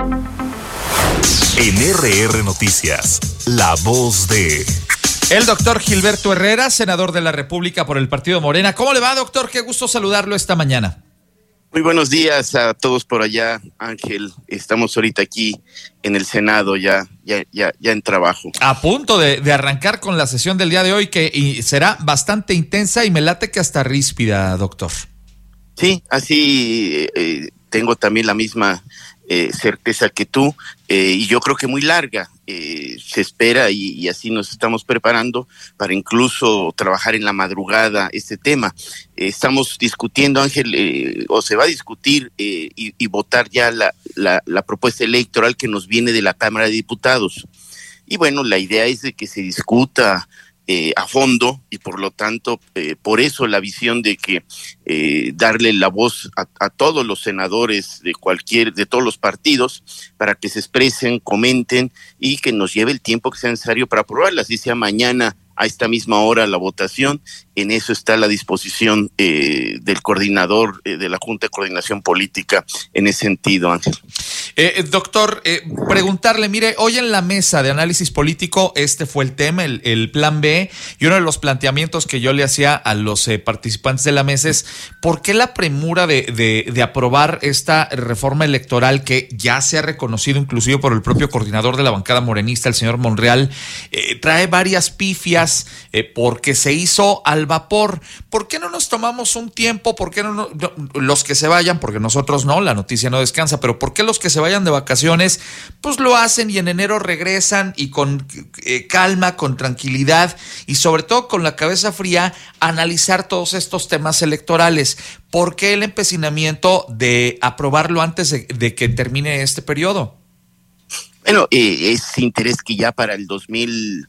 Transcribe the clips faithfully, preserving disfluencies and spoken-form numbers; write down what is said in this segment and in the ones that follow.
En R R Noticias, la voz de... El doctor Gilberto Herrera, senador de la República por el Partido Morena. ¿Cómo le va, doctor? Qué gusto saludarlo esta mañana. Muy buenos días a todos por allá, Ángel. Estamos ahorita aquí en el Senado, ya, ya, ya, ya en trabajo. A punto de, de arrancar con la sesión del día de hoy, que y será bastante intensa y me late que hasta ríspida, doctor. Sí, así eh, tengo también la misma eh, certeza que tú, eh, y yo creo que muy larga. Eh, se espera y, y así nos estamos preparando para incluso trabajar en la madrugada este tema. Eh, estamos discutiendo, Ángel, eh, o se va a discutir eh, y, y votar ya la, la, la propuesta electoral que nos viene de la Cámara de Diputados. Y bueno, la idea es de que se discuta Eh, a fondo y por lo tanto, eh, por eso la visión de que eh, darle la voz a, a todos los senadores de cualquier, de todos los partidos, para que se expresen, comenten y que nos lleve el tiempo que sea necesario para aprobarla, así sea mañana a esta misma hora la votación. En eso está la disposición eh, del coordinador eh, de la Junta de Coordinación Política en ese sentido, Ángel. Eh, doctor, eh, preguntarle, mire, hoy en la mesa de análisis político este fue el tema, el, el plan B, y uno de los planteamientos que yo le hacía a los eh, participantes de la mesa es ¿por qué la premura de, de, de aprobar esta reforma electoral que ya se ha reconocido inclusive por el propio coordinador de la bancada morenista, el señor Monreal, eh, trae varias pifias eh, porque se hizo al vapor? ¿Por qué no nos tomamos un tiempo? ¿Por qué no, no los que se vayan? Porque nosotros no, la noticia no descansa, pero ¿por qué los que se vayan de vacaciones, pues lo hacen y en enero regresan y con eh, calma, con tranquilidad y sobre todo con la cabeza fría analizar todos estos temas electorales? ¿Por qué el empecinamiento de aprobarlo antes de, de que termine este periodo? Bueno, eh, es interés que ya para el dos mil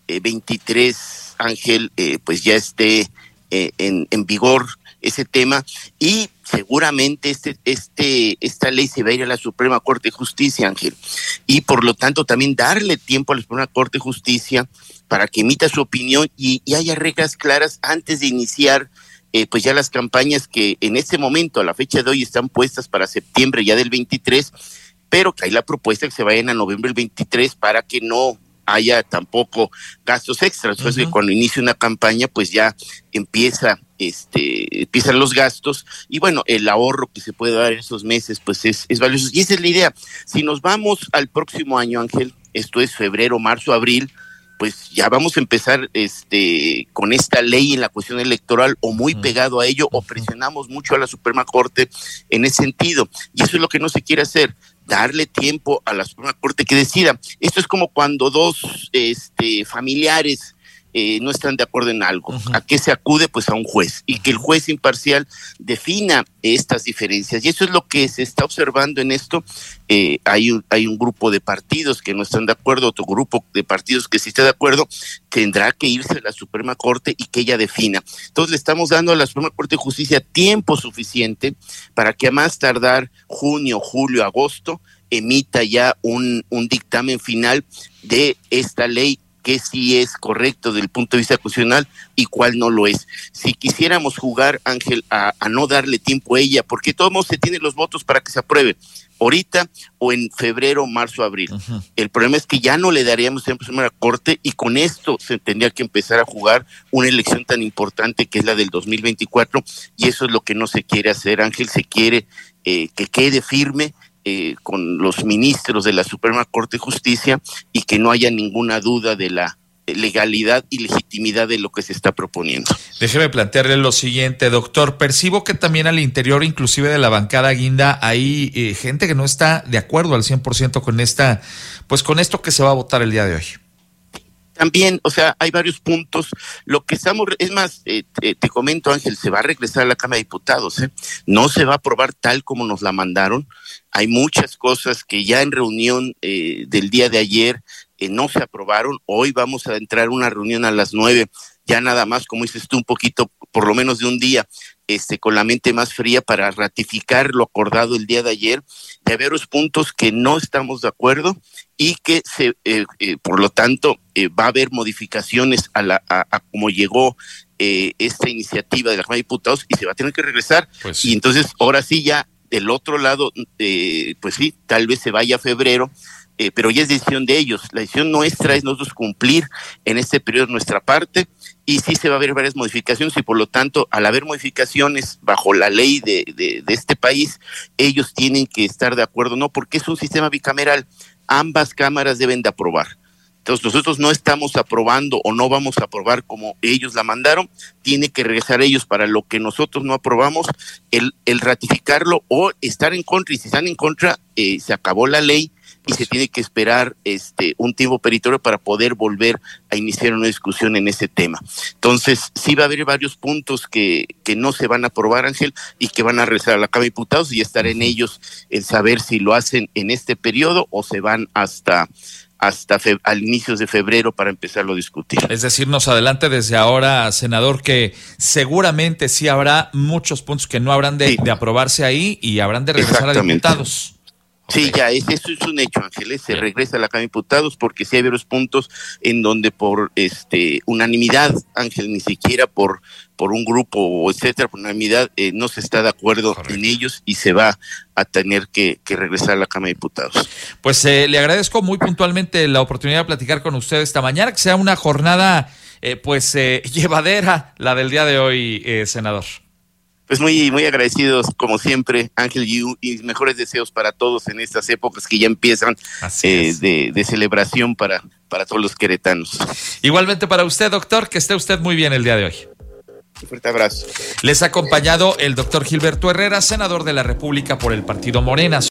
veintitrés, Ángel, eh, pues ya esté eh, en, en vigor ese tema y seguramente este, este, esta ley se va a ir a la Suprema Corte de Justicia, Ángel, y por lo tanto también darle tiempo a la Suprema Corte de Justicia para que emita su opinión y, y haya reglas claras antes de iniciar eh, pues ya las campañas que en este momento, a la fecha de hoy, están puestas para septiembre ya del veintitrés, pero que hay la propuesta que se vayan a noviembre del veintitrés para que no haya tampoco gastos extras. Entonces, uh-huh. que cuando inicie una campaña, pues ya empieza, este, empiezan los gastos y bueno, el ahorro que se puede dar en esos meses, pues es, es valioso. Y esa es la idea. Si nos vamos al próximo año, Ángel, esto es febrero, marzo, abril, pues ya vamos a empezar este con esta ley en la cuestión electoral o muy pegado a ello, o presionamos mucho a la Suprema Corte en ese sentido. Y eso es lo que no se quiere hacer, darle tiempo a la Suprema Corte que decida. Esto es como cuando dos este, familiares eh, no están de acuerdo en algo. Uh-huh. ¿A qué se acude? Pues a un juez, y que el juez imparcial defina estas diferencias. Y eso es lo que se está observando en esto. Eh, hay, un, hay un grupo de partidos que no están de acuerdo, otro grupo de partidos que sí está de acuerdo, tendrá que irse a la Suprema Corte y que ella defina. Entonces le estamos dando a la Suprema Corte de Justicia tiempo suficiente para que a más tardar junio, julio, agosto, emita ya un, un dictamen final de esta ley, que sí es correcto desde el punto de vista constitucional y cuál no lo es. Si quisiéramos jugar, Ángel, a, a no darle tiempo a ella, porque todos modos se tienen los votos para que se apruebe, ahorita o en febrero, marzo, abril. Uh-huh. El problema es que ya no le daríamos tiempo a la Corte y con esto se tendría que empezar a jugar una elección tan importante que es la del dos mil veinticuatro, y eso es lo que no se quiere hacer, Ángel. Se quiere eh, que quede firme Eh, con los ministros de la Suprema Corte de Justicia y que no haya ninguna duda de la legalidad y legitimidad de lo que se está proponiendo. Déjeme plantearle lo siguiente, doctor. Percibo que también al interior, inclusive de la bancada guinda, hay eh, gente que no está de acuerdo al cien por ciento con esta, pues con esto que se va a votar el día de hoy. También, o sea, hay varios puntos. Lo que estamos, es más, eh, te, te comento, Ángel, se va a regresar a la Cámara de Diputados, ¿eh? No se va a aprobar tal como nos la mandaron. Hay muchas cosas que ya en reunión eh, del día de ayer eh, no se aprobaron. Hoy vamos a entrar a una reunión a las nueve, ya nada más, como dices tú, un poquito, por lo menos de un día, este, con la mente más fría para ratificar lo acordado el día de ayer, de varios puntos que no estamos de acuerdo y que se, eh, eh, por lo tanto eh, va a haber modificaciones a la a, a cómo llegó eh, esta iniciativa de la Cámara de Diputados y se va a tener que regresar. Pues sí. Y entonces ahora sí ya Del otro lado, eh, pues sí, tal vez se vaya a febrero, eh, pero ya es decisión de ellos. La decisión nuestra es nosotros cumplir en este periodo nuestra parte, y sí se va a haber varias modificaciones, y por lo tanto, al haber modificaciones bajo la ley de, de, de este país, ellos tienen que estar de acuerdo, no, porque es un sistema bicameral, ambas cámaras deben de aprobar. Entonces nosotros no estamos aprobando o no vamos a aprobar como ellos la mandaron, tiene que regresar ellos para lo que nosotros no aprobamos, el, el ratificarlo o estar en contra, y si están en contra, eh, se acabó la ley y se tiene que esperar este un tiempo peritorio para poder volver a iniciar una discusión en ese tema. Entonces sí va a haber varios puntos que, que no se van a aprobar, Ángel, y que van a regresar a la Cámara de Diputados, y estar en ellos el saber si lo hacen en este periodo o se van hasta... hasta fe, al inicios de febrero para empezarlo a discutir. Es decir, nos adelante desde ahora, senador, que seguramente sí habrá muchos puntos que no habrán de, sí. de aprobarse ahí y habrán de regresar a diputados. Sí, okay. ya, es, eso es un hecho, Ángeles, se Bien. regresa a la Cámara de Diputados, porque sí hay varios puntos en donde por este unanimidad, Ángel, ni siquiera por por un grupo, etcétera, por unanimidad, eh, no se está de acuerdo Correcto. en ellos, y se va a tener que, que regresar a la Cámara de Diputados. Pues eh, le agradezco muy puntualmente la oportunidad de platicar con usted esta mañana, que sea una jornada eh, pues eh, llevadera la del día de hoy, eh, senador. Pues muy, muy agradecidos, como siempre, Ángel, y, y mejores deseos para todos en estas épocas que ya empiezan eh, de, de celebración para, para todos los queretanos. Igualmente para usted, doctor, que esté usted muy bien el día de hoy. Un fuerte abrazo. Les ha acompañado el doctor Gilberto Herrera, senador de la República por el partido Morena.